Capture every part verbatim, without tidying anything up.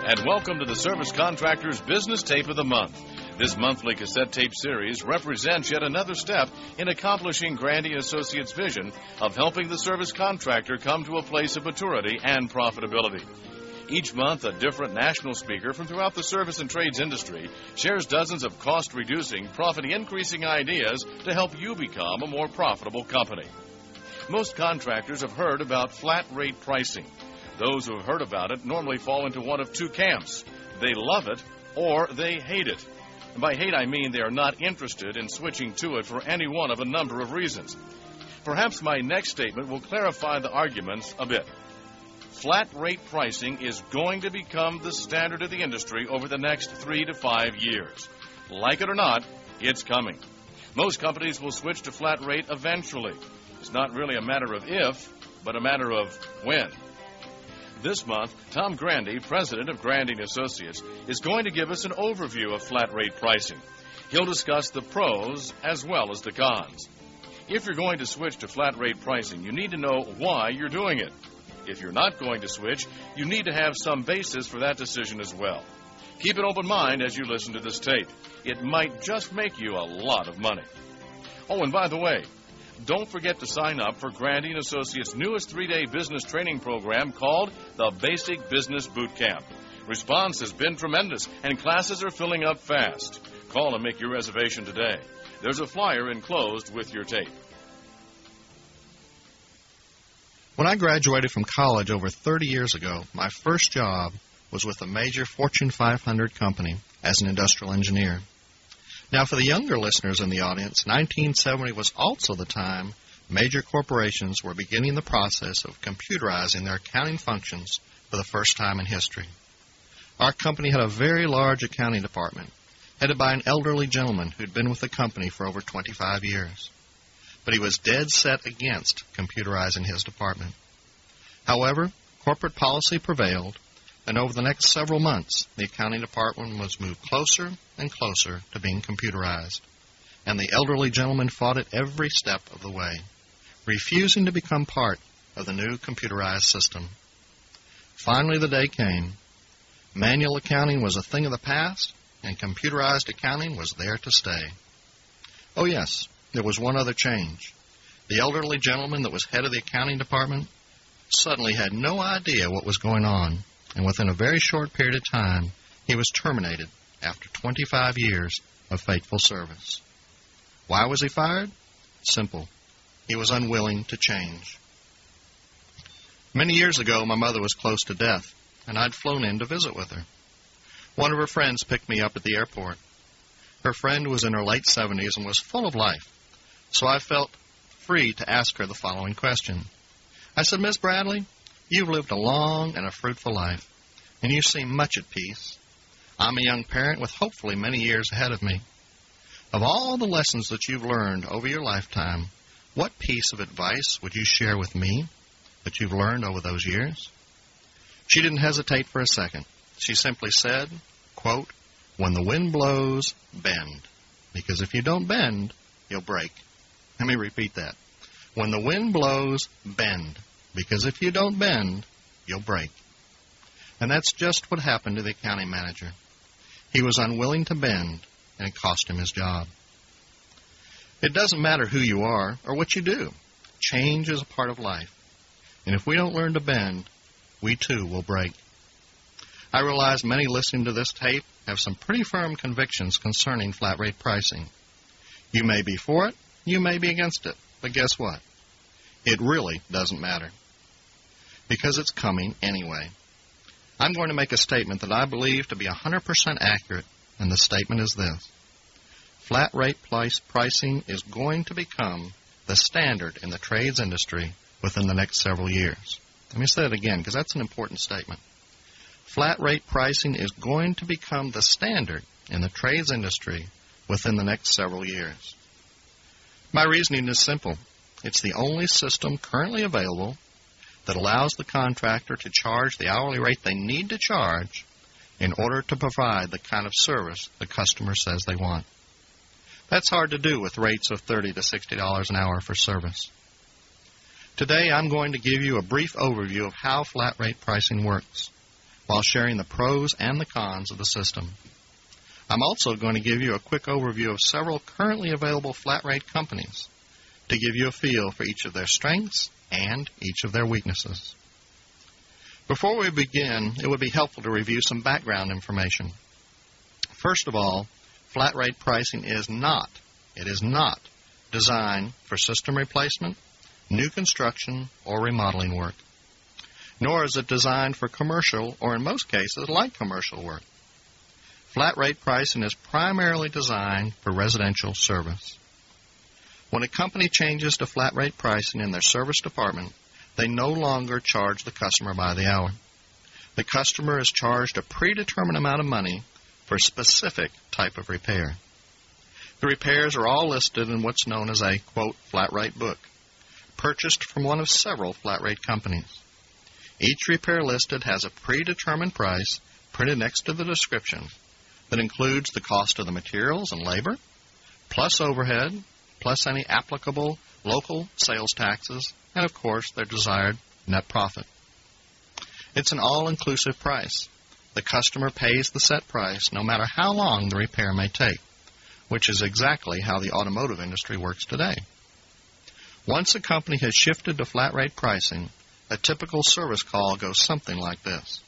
and welcome to the Service Contractor's Business Tape of the Month. This monthly cassette tape series represents yet another step in accomplishing Grandy Associates' vision of helping the service contractor come to a place of maturity and profitability. Each month, a different national speaker from throughout the service and trades industry shares dozens of cost-reducing, profit-increasing ideas to help you become a more profitable company. Most contractors have heard about flat-rate pricing. Those who have heard about it normally fall into one of two camps. They love it or they hate it. And by hate, I mean they are not interested in switching to it for any one of a number of reasons. Perhaps my next statement will clarify the arguments a bit. Flat-rate pricing is going to become the standard of the industry over the next three to five years. Like it or not, it's coming. Most companies will switch to flat rate eventually. It's not really a matter of if, but a matter of when. This month, Tom Grandy, president of Grandy Associates, is going to give us an overview of flat-rate pricing. He'll discuss the pros as well as the cons. If you're going to switch to flat-rate pricing, you need to know why you're doing it. If you're not going to switch, you need to have some basis for that decision as well. Keep an open mind as you listen to this tape. It might just make you a lot of money. Oh, and by the way, don't forget to sign up for Grandy and Associates' newest three-day business training program called the Basic Business Boot Camp. Response has been tremendous, and classes are filling up fast. Call and make your reservation today. There's a flyer enclosed with your tape. When I graduated from college over thirty years ago, my first job was with a major Fortune five hundred company as an industrial engineer. Now, for the younger listeners in the audience, nineteen seventy was also the time major corporations were beginning the process of computerizing their accounting functions for the first time in history. Our company had a very large accounting department, headed by an elderly gentleman who'd been with the company for over twenty-five years. But he was dead set against computerizing his department. However, corporate policy prevailed, and over the next several months, the accounting department was moved closer and closer to being computerized. And the elderly gentleman fought it every step of the way, refusing to become part of the new computerized system. Finally, the day came. Manual accounting was a thing of the past, and computerized accounting was there to stay. Oh, yes, there was one other change. The elderly gentleman that was head of the accounting department suddenly had no idea what was going on, and within a very short period of time, he was terminated after twenty-five years of faithful service. Why was he fired? Simple. He was unwilling to change. Many years ago, my mother was close to death, and I'd flown in to visit with her. One of her friends picked me up at the airport. Her friend was in her late seventies and was full of life, so I felt free to ask her the following question. I said, Miss Bradley, you've lived a long and a fruitful life, and you seem much at peace. I'm a young parent with hopefully many years ahead of me. Of all the lessons that you've learned over your lifetime, what piece of advice would you share with me that you've learned over those years? She didn't hesitate for a second. She simply said, quote, when the wind blows, bend, because if you don't bend, you'll break. Let me repeat that. When the wind blows, bend, because if you don't bend, you'll break. And that's just what happened to the accounting manager. He was unwilling to bend, and it cost him his job. It doesn't matter who you are or what you do. Change is a part of life. And if we don't learn to bend, we too will break. I realize many listening to this tape have some pretty firm convictions concerning flat rate pricing. You may be for it, you may be against it, but guess what? It really doesn't matter, because it's coming anyway. I'm going to make a statement that I believe to be one hundred percent accurate, and the statement is this. Flat rate price pricing is going to become the standard in the trades industry within the next several years. Let me say that again, because that's an important statement. Flat rate pricing is going to become the standard in the trades industry within the next several years. My reasoning is simple. It's the only system currently available that allows the contractor to charge the hourly rate they need to charge in order to provide the kind of service the customer says they want. That's hard to do with rates of thirty to sixty dollars an hour for service. Today, I'm going to give you a brief overview of how flat rate pricing works. while sharing the pros and the cons of the system. I'm also going to give you a quick overview of several currently available flat rate companies to give you a feel for each of their strengths and each of their weaknesses. Before we begin, it would be helpful to review some background information. First of all, flat rate pricing is not, it is not designed for system replacement, new construction, or remodeling work. Nor is it designed for commercial, or in most cases, light commercial work. Flat rate pricing is primarily designed for residential service. When a company changes to flat rate pricing in their service department, they no longer charge the customer by the hour. The customer is charged a predetermined amount of money for a specific type of repair. The repairs are all listed in what's known as a, quote, flat rate book, purchased from one of several flat rate companies. Each repair listed has a predetermined price printed next to the description that includes the cost of the materials and labor, plus overhead, plus any applicable local sales taxes, and, of course, their desired net profit. It's an all-inclusive price. The customer pays the set price no matter how long the repair may take, which is exactly how the automotive industry works today. Once a company has shifted to flat rate pricing, a typical service call goes something like this.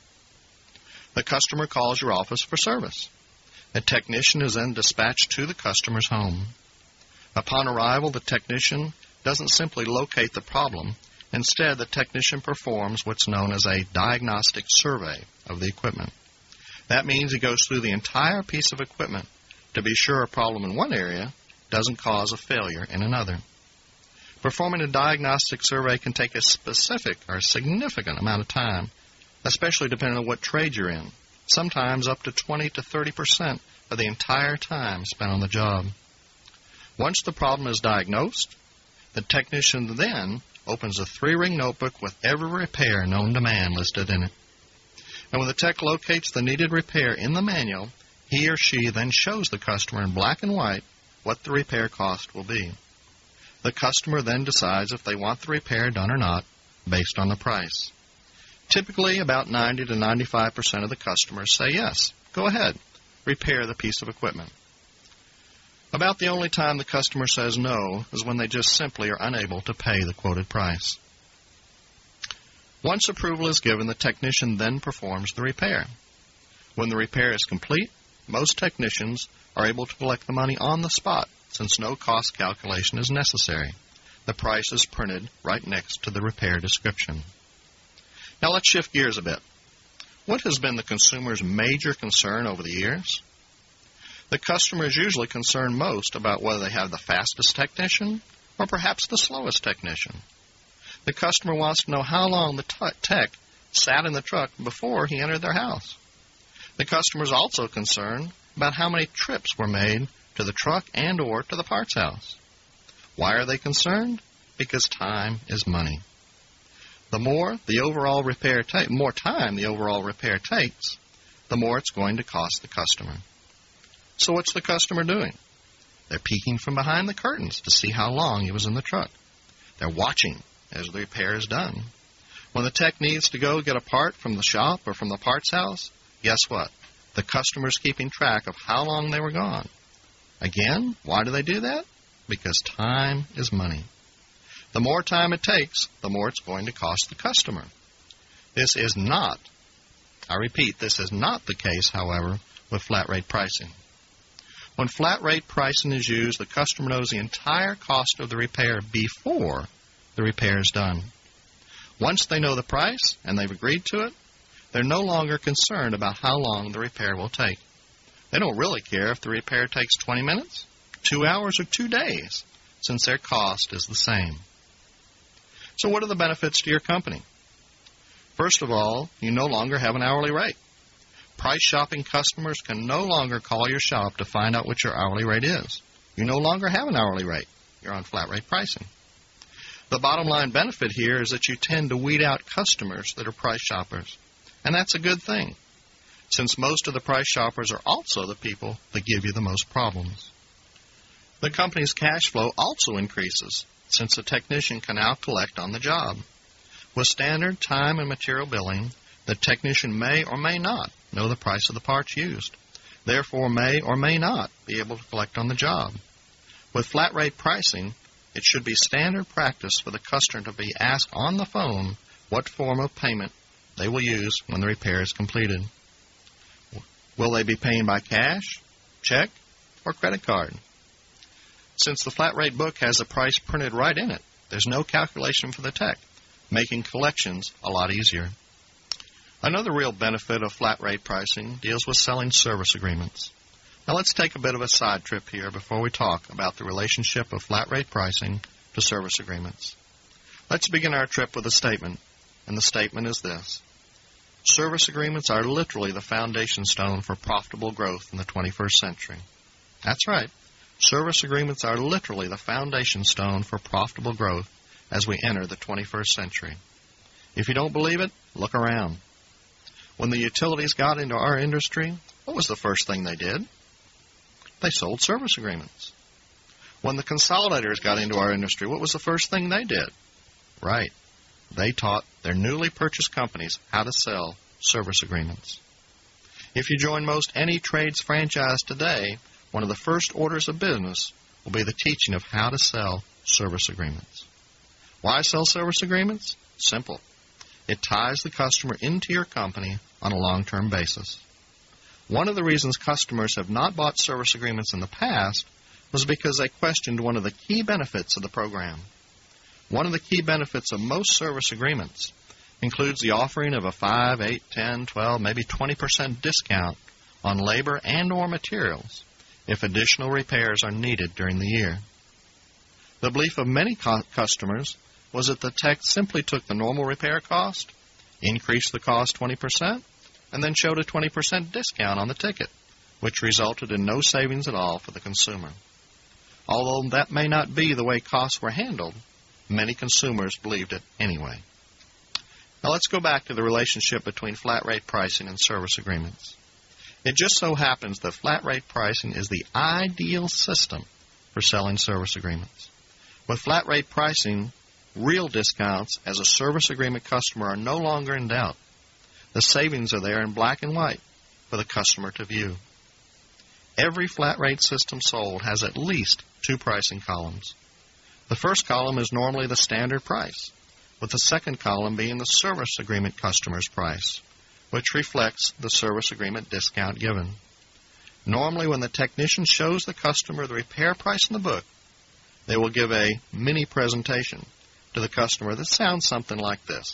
The customer calls your office for service. A technician is then dispatched to the customer's home. Upon arrival, the technician doesn't simply locate the problem. Instead, the technician performs what's known as a diagnostic survey of the equipment. That means he goes through the entire piece of equipment to be sure a problem in one area doesn't cause a failure in another. Performing a diagnostic survey can take a specific or significant amount of time, especially depending on what trade you're in, sometimes up to twenty to thirty percent of the entire time spent on the job. Once the problem is diagnosed, the technician then opens a three-ring notebook with every repair known to man listed in it. And when the tech locates the needed repair in the manual, he or she then shows the customer in black and white what the repair cost will be. The customer then decides if they want the repair done or not based on the price. Typically, about ninety to ninety-five percent of the customers say yes, go ahead, repair the piece of equipment. About the only time the customer says no is when they just simply are unable to pay the quoted price. Once approval is given, the technician then performs the repair. When the repair is complete, most technicians are able to collect the money on the spot since no cost calculation is necessary. The price is printed right next to the repair description. Now let's shift gears a bit. What has been the consumer's major concern over the years? The customer is usually concerned most about whether they have the fastest technician or perhaps the slowest technician. The customer wants to know how long the t- tech sat in the truck before he entered their house. The customer is also concerned about how many trips were made to the truck and or to the parts house. Why are they concerned? Because time is money. The more the overall repair ta- more time the overall repair takes, the more it's going to cost the customer. So what's the customer doing? They're peeking from behind the curtains to see how long he was in the truck. They're watching as the repair is done. When the tech needs to go get a part from the shop or from the parts house, guess what? The customer's keeping track of how long they were gone. Again, why do they do that? Because time is money. The more time it takes, the more it's going to cost the customer. This is not, I repeat, this is not the case, however, with flat rate pricing. When flat rate pricing is used, the customer knows the entire cost of the repair before the repair is done. Once they know the price and they've agreed to it, they're no longer concerned about how long the repair will take. They don't really care if the repair takes twenty minutes, two hours, or two days, since their cost is the same. So what are the benefits to your company? First of all, you no longer have an hourly rate. Price shopping customers can no longer call your shop to find out what your hourly rate is. You no longer have an hourly rate. You're on flat rate pricing. The bottom line benefit here is that you tend to weed out customers that are price shoppers. And that's a good thing, since most of the price shoppers are also the people that give you the most problems. The company's cash flow also increases, since the technician can now collect on the job. With standard time and material billing, The technician may or may not know the price of the parts used, therefore may or may not be able to collect on the job. With flat rate pricing, it should be standard practice for the customer to be asked on the phone what form of payment they will use when the repair is completed. Will they be paying by cash, check, or credit card? Since the flat rate book has the price printed right in it, there's no calculation for the tech, making collections a lot easier. Another real benefit of flat rate pricing deals with selling service agreements. Now let's take a bit of a side trip here before we talk about the relationship of flat rate pricing to service agreements. Let's begin our trip with a statement, and the statement is this. Service agreements are literally the foundation stone for profitable growth in the twenty-first century. That's right. Service agreements are literally the foundation stone for profitable growth as we enter the twenty-first century. If you don't believe it, look around. When the utilities got into our industry, what was the first thing they did? They sold service agreements. When the consolidators got into our industry, what was the first thing they did? Right. They taught their newly purchased companies how to sell service agreements. If you join most any trades franchise today, one of the first orders of business will be the teaching of how to sell service agreements. Why sell service agreements? Simple. It ties the customer into your company on a long-term basis. One of the reasons customers have not bought service agreements in the past was because they questioned one of the key benefits of the program. One of the key benefits of most service agreements includes the offering of a five, eight, ten, twelve, maybe twenty percent discount on labor and or materials if additional repairs are needed during the year. The belief of many co- customers was that the tech simply took the normal repair cost, increased the cost twenty percent, and then showed a twenty percent discount on the ticket, which resulted in no savings at all for the consumer. Although that may not be the way costs were handled, many consumers believed it anyway. Now let's go back to the relationship between flat rate pricing and service agreements. It just so happens that flat rate pricing is the ideal system for selling service agreements. With flat rate pricing, real discounts as a service agreement customer are no longer in doubt. The savings are there in black and white for the customer to view. Every flat rate system sold has at least two pricing columns. The first column is normally the standard price, with the second column being the service agreement customer's price, which reflects the service agreement discount given. Normally, when the technician shows the customer the repair price in the book, they will give a mini presentation to the customer that sounds something like this.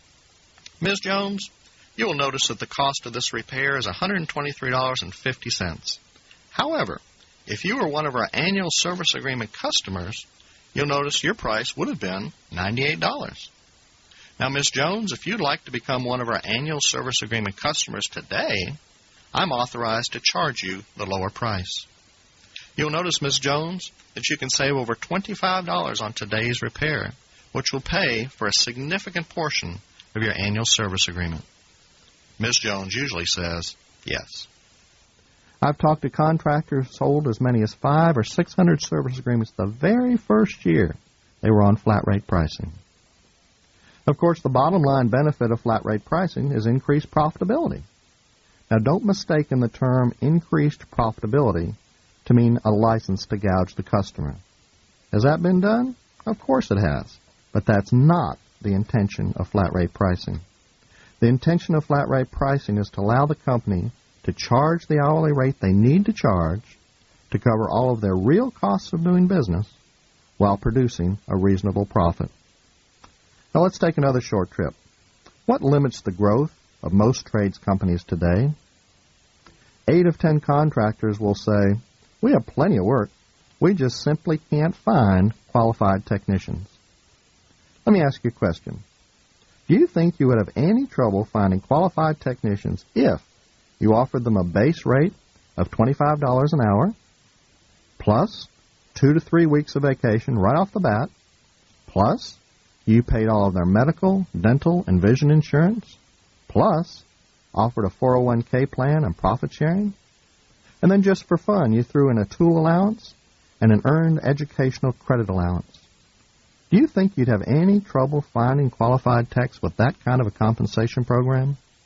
Miz Jones, you will notice that the cost of this repair is one hundred twenty-three dollars and fifty cents. However, if you were one of our annual service agreement customers, you'll notice your price would have been ninety-eight dollars. Now, Miz Jones, if you'd like to become one of our annual service agreement customers today, I'm authorized to charge you the lower price. You'll notice, Miz Jones, that you can save over twenty-five dollars on today's repair, which will pay for a significant portion of your annual service agreement. Miz Jones usually says yes. I've talked to contractors sold as many as five or six hundred service agreements the very first year they were on flat rate pricing. Of course, the bottom line benefit of flat rate pricing is increased profitability. Now, don't mistake in the term increased profitability to mean a license to gouge the customer. Has that been done? Of course it has. But that's not the intention of flat rate pricing. The intention of flat rate pricing is to allow the company to charge the hourly rate they need to charge to cover all of their real costs of doing business while producing a reasonable profit. Now let's take another short trip. What limits the growth of most trades companies today? Eight of ten contractors will say, we have plenty of work. We just simply can't find qualified technicians. Let me ask you a question. Do you think you would have any trouble finding qualified technicians if you offered them a base rate of twenty-five dollars an hour, plus two to three weeks of vacation right off the bat, plus you paid all of their medical, dental, and vision insurance, plus offered a four oh one k plan and profit sharing, and then just for fun you threw in a tool allowance and an earned educational credit allowance? Do you think you'd have any trouble finding qualified techs with that kind of a compensation program?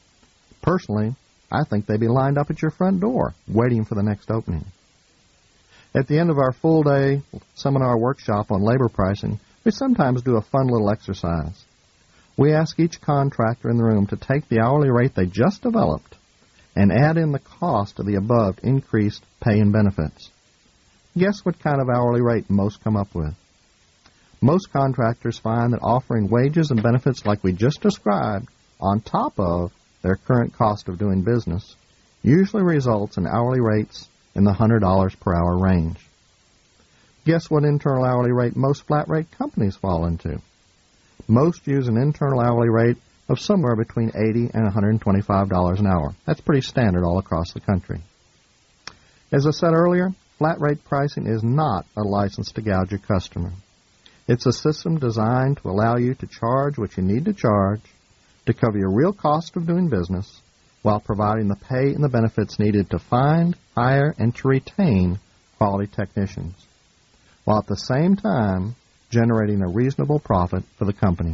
Personally, I think they'd be lined up at your front door, waiting for the next opening. At the end of our full-day seminar workshop on labor pricing, we sometimes do a fun little exercise. We ask each contractor in the room to take the hourly rate they just developed and add in the cost of the above increased pay and benefits. Guess what kind of hourly rate most come up with? Most contractors find that offering wages and benefits like we just described on top of their current cost of doing business usually results in hourly rates in the one hundred dollars per hour range. Guess what internal hourly rate most flat-rate companies fall into? Most use an internal hourly rate of somewhere between eighty dollars and one hundred twenty-five dollars an hour. That's pretty standard all across the country. As I said earlier, flat-rate pricing is not a license to gouge your customer. It's a system designed to allow you to charge what you need to charge to cover your real cost of doing business while providing the pay and the benefits needed to find, hire, and to retain quality technicians, while at the same time generating a reasonable profit for the company.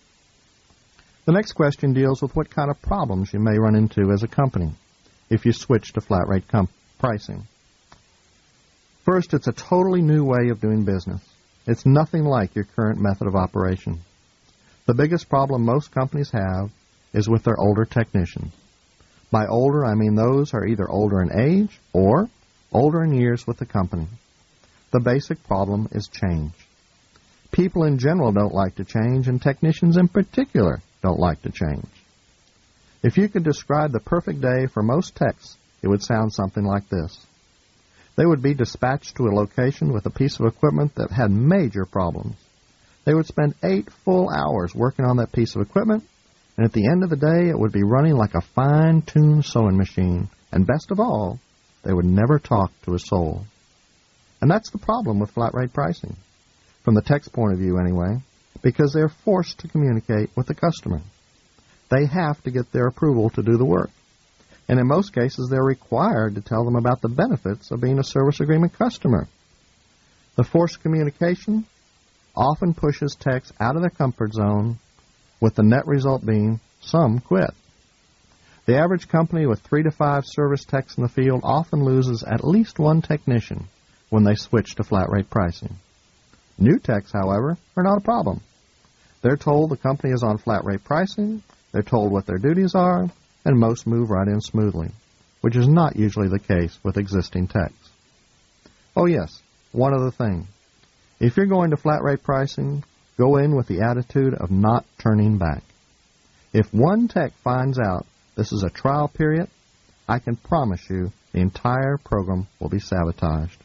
The next question deals with what kind of problems you may run into as a company if you switch to flat-rate comp- pricing. First, it's a totally new way of doing business. It's nothing like your current method of operation. The biggest problem most companies have is with their older technicians. By older, I mean those who are either older in age or older in years with the company. The basic problem is change. People in general don't like to change, and technicians in particular don't like to change. If you could describe the perfect day for most techs, it would sound something like this. They would be dispatched to a location with a piece of equipment that had major problems. They would spend eight full hours working on that piece of equipment, and at the end of the day, it would be running like a fine-tuned sewing machine. And best of all, they would never talk to a soul. And that's the problem with flat-rate pricing, from the tech's point of view anyway, because they're forced to communicate with the customer. They have to get their approval to do the work. And in most cases, they're required to tell them about the benefits of being a service agreement customer. The forced communication often pushes techs out of their comfort zone, with the net result being some quit. The average company with three to five service techs in the field often loses at least one technician when they switch to flat-rate pricing. New techs, however, are not a problem. They're told the company is on flat-rate pricing, they're told what their duties are, and most move right in smoothly, which is not usually the case with existing techs. Oh yes, one other thing. If you're going to flat-rate pricing, go in with the attitude of not turning back. If one tech finds out this is a trial period, I can promise you the entire program will be sabotaged.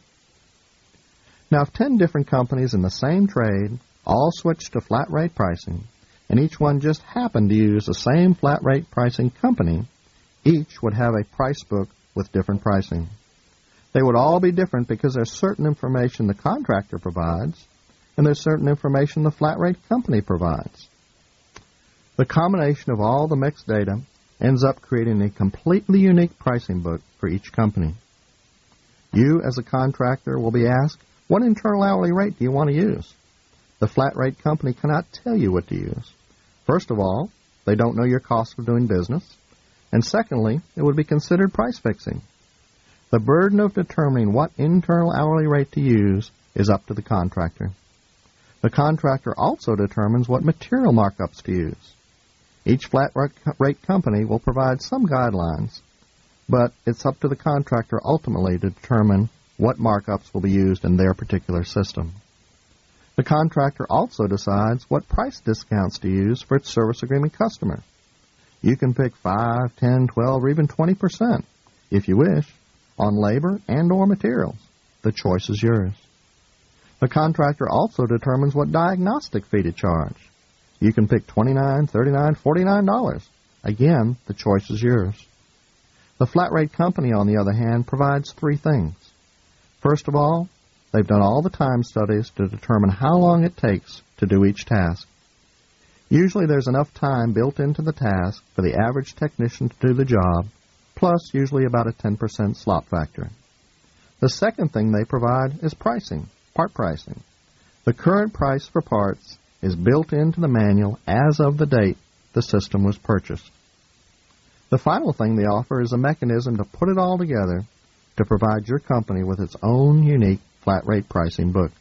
Now, if ten different companies in the same trade all switched to flat-rate pricing, and each one just happened to use the same flat-rate pricing company, each would have a price book with different pricing. They would all be different because there's certain information the contractor provides, and there's certain information the flat-rate company provides. The combination of all the mixed data ends up creating a completely unique pricing book for each company. You, as a contractor, will be asked, what internal hourly rate do you want to use? The flat-rate company cannot tell you what to use. First of all, they don't know your cost of doing business, and secondly, it would be considered price fixing. The burden of determining what internal hourly rate to use is up to the contractor. The contractor also determines what material markups to use. Each flat-rate company will provide some guidelines, but it's up to the contractor ultimately to determine what markups will be used in their particular system. The contractor also decides what price discounts to use for its service agreement customer. You can pick five, ten, twelve, or even twenty percent, if you wish, on labor and or materials. The choice is yours. The contractor also determines what diagnostic fee to charge. You can pick twenty-nine dollars, thirty-nine dollars, forty-nine dollars. Again, the choice is yours. The flat-rate company, on the other hand, provides three things. First of all, they've done all the time studies to determine how long it takes to do each task. Usually there's enough time built into the task for the average technician to do the job, plus usually about a ten percent slop factor. The second thing they provide is pricing, part pricing. The current price for parts is built into the manual as of the date the system was purchased. The final thing they offer is a mechanism to put it all together to provide your company with its own unique flat rate pricing book.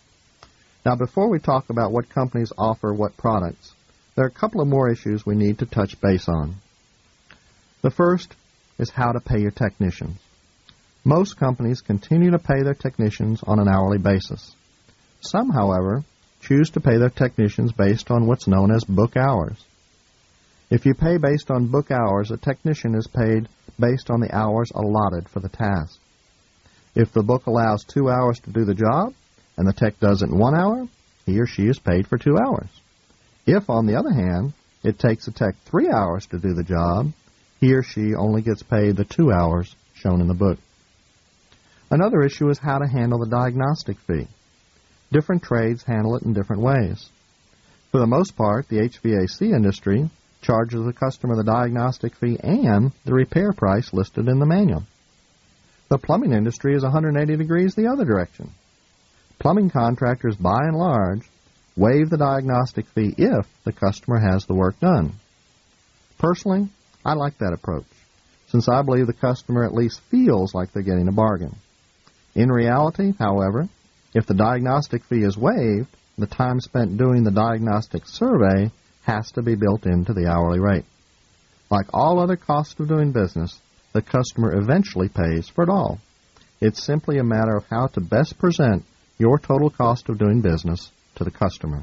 Now, before we talk about what companies offer what products, there are a couple of more issues we need to touch base on. The first is how to pay your technicians. Most companies continue to pay their technicians on an hourly basis. Some, however, choose to pay their technicians based on what's known as book hours. If you pay based on book hours, a technician is paid based on the hours allotted for the task. If the book allows two hours to do the job, and the tech does it in one hour, he or she is paid for two hours. If, on the other hand, it takes a tech three hours to do the job, he or she only gets paid the two hours shown in the book. Another issue is how to handle the diagnostic fee. Different trades handle it in different ways. For the most part, the H V A C industry charges the customer the diagnostic fee and the repair price listed in the manual. The plumbing industry is one hundred eighty degrees the other direction. Plumbing contractors, by and large, waive the diagnostic fee if the customer has the work done. Personally, I like that approach, since I believe the customer at least feels like they're getting a bargain. In reality, however, if the diagnostic fee is waived, the time spent doing the diagnostic survey has to be built into the hourly rate. Like all other costs of doing business, the customer eventually pays for it all. It's simply a matter of how to best present your total cost of doing business to the customer.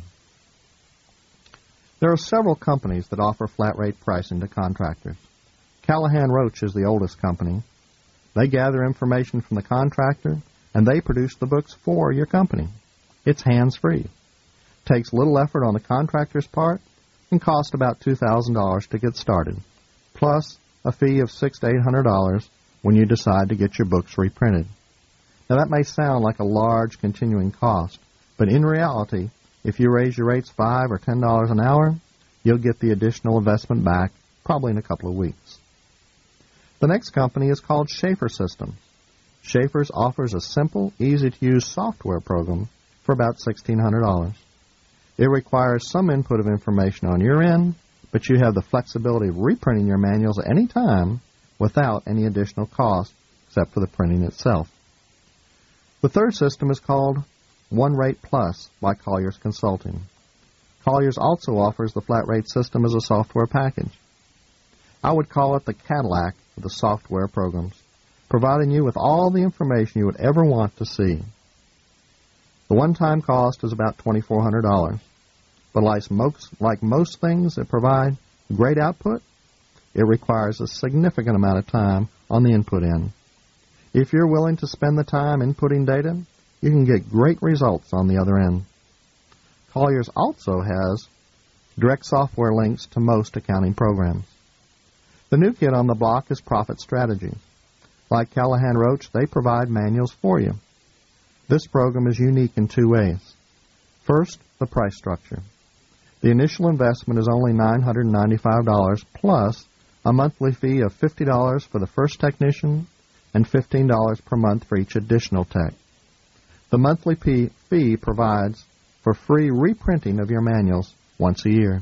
There are several companies that offer flat rate pricing to contractors. Callahan Roach is the oldest company. They gather information from the contractor, and they produce the books for your company. It's hands-free. Takes little effort on the contractor's part and costs about two thousand dollars to get started, plus a fee of six hundred to eight hundred dollars when you decide to get your books reprinted. Now, that may sound like a large continuing cost, but in reality, if you raise your rates five dollars or ten dollars an hour, you'll get the additional investment back probably in a couple of weeks. The next company is called Schaefer Systems. Schaefer's offers a simple, easy-to-use software program for about sixteen hundred dollars. It requires some input of information on your end, but you have the flexibility of reprinting your manuals at any time without any additional cost except for the printing itself. The third system is called One Rate Plus by Colliers Consulting. Colliers also offers the flat rate system as a software package. I would call it the Cadillac of the software programs, providing you with all the information you would ever want to see. The one-time cost is about two thousand four hundred dollars, but like most, like most things that provide great output, it requires a significant amount of time on the input end. If you're willing to spend the time inputting data, you can get great results on the other end. Colliers also has direct software links to most accounting programs. The new kid on the block is Profit Strategy. Like Callahan Roach, they provide manuals for you. This program is unique in two ways. First, the price structure. The initial investment is only nine hundred ninety-five dollars plus a monthly fee of fifty dollars for the first technician and fifteen dollars per month for each additional tech. The monthly fee provides for free reprinting of your manuals once a year.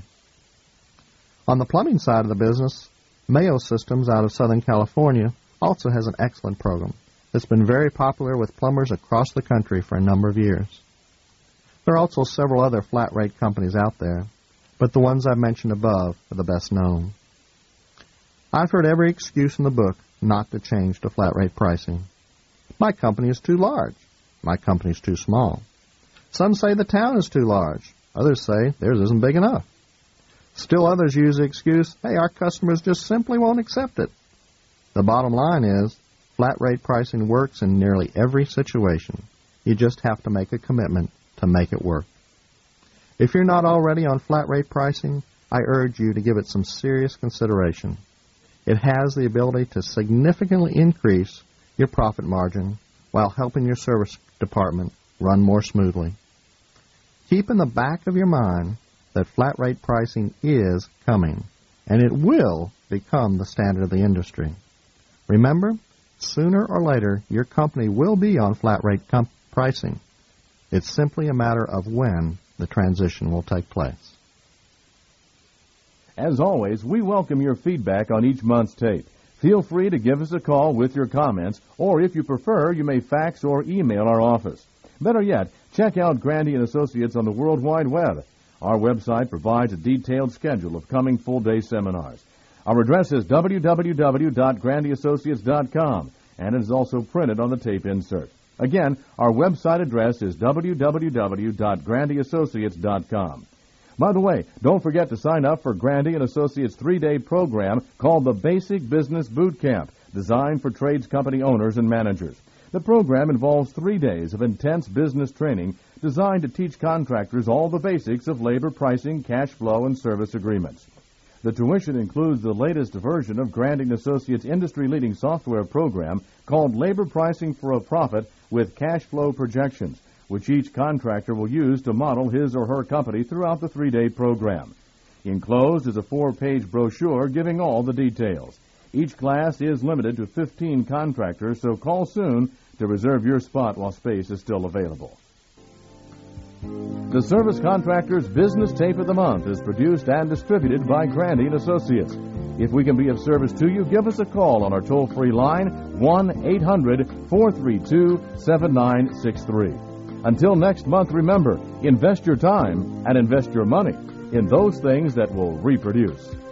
On the plumbing side of the business, Mayo Systems out of Southern California also has an excellent program that's been very popular with plumbers across the country for a number of years. There are also several other flat-rate companies out there, but the ones I've mentioned above are the best known. I've heard every excuse in the book not to change to flat-rate pricing. My company is too large. My company is too small. Some say the town is too large. Others say theirs isn't big enough. Still others use the excuse, hey, our customers just simply won't accept it. The bottom line is, flat-rate pricing works in nearly every situation. You just have to make a commitment to make it work. If you're not already on flat-rate pricing, I urge you to give it some serious consideration. It has the ability to significantly increase your profit margin while helping your service department run more smoothly. Keep in the back of your mind that flat-rate pricing is coming, and it will become the standard of the industry. Remember, sooner or later, your company will be on flat-rate comp- pricing. It's simply a matter of when the transition will take place. As always, we welcome your feedback on each month's tape. Feel free to give us a call with your comments, or if you prefer, you may fax or email our office. Better yet, check out Grandy and Associates on the World Wide Web. Our website provides a detailed schedule of coming full-day seminars. Our address is w w w dot grandy associates dot com, and it is also printed on the tape insert. Again, our website address is w w w dot grandy associates dot com. By the way, don't forget to sign up for Grandy and Associates' three-day program called the Basic Business Boot Camp, designed for trades company owners and managers. The program involves three days of intense business training designed to teach contractors all the basics of labor pricing, cash flow, and service agreements. The tuition includes the latest version of Grandy and Associates' industry-leading software program called Labor Pricing for a Profit with Cash Flow Projections, which each contractor will use to model his or her company throughout the three-day program. Enclosed is a four-page brochure giving all the details. Each class is limited to fifteen contractors, so call soon to reserve your spot while space is still available. The Service Contractors Business Tape of the Month is produced and distributed by Grandy and Associates. If we can be of service to you, give us a call on our toll-free line, one eight hundred four three two seven nine six three. Until next month, remember, invest your time and invest your money in those things that will reproduce.